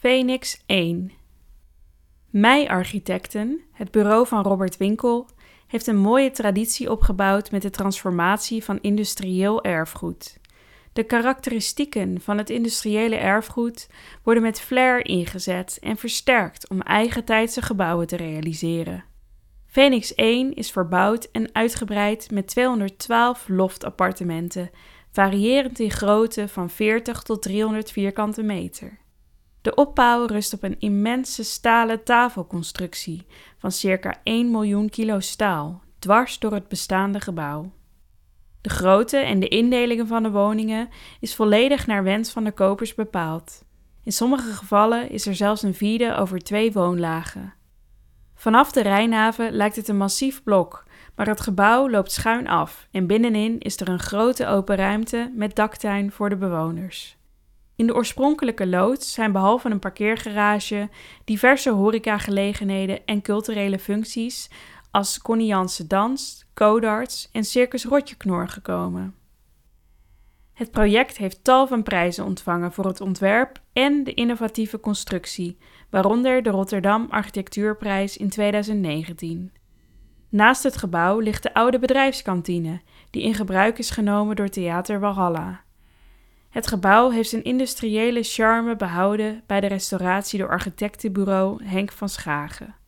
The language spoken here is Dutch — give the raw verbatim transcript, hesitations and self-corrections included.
Phoenix één. Mei Architecten, het bureau van Robert Winkel, heeft een mooie traditie opgebouwd met de transformatie van industrieel erfgoed. De karakteristieken van het industriële erfgoed worden met flair ingezet en versterkt om eigentijdse gebouwen te realiseren. Phoenix één is verbouwd en uitgebreid met tweehonderdtwaalf loftappartementen, variërend in grootte van veertig tot driehonderd vierkante meter. De opbouw rust op een immense stalen tafelconstructie van circa één miljoen kilo staal, dwars door het bestaande gebouw. De grootte en de indelingen van de woningen is volledig naar wens van de kopers bepaald. In sommige gevallen is er zelfs een vierde over twee woonlagen. Vanaf de Rijnhaven lijkt het een massief blok, maar het gebouw loopt schuin af en binnenin is er een grote open ruimte met daktuin voor de bewoners. In de oorspronkelijke loods zijn behalve een parkeergarage diverse horecagelegenheden en culturele functies als Connie Jansen Dans, Codarts en Circus Rotjeknor gekomen. Het project heeft tal van prijzen ontvangen voor het ontwerp en de innovatieve constructie, waaronder de Rotterdam Architectuurprijs in tweeduizend negentien. Naast het gebouw ligt de oude bedrijfskantine, die in gebruik is genomen door Theater Walhalla. Het gebouw heeft zijn industriële charme behouden bij de restauratie door architectenbureau Henk van Schagen.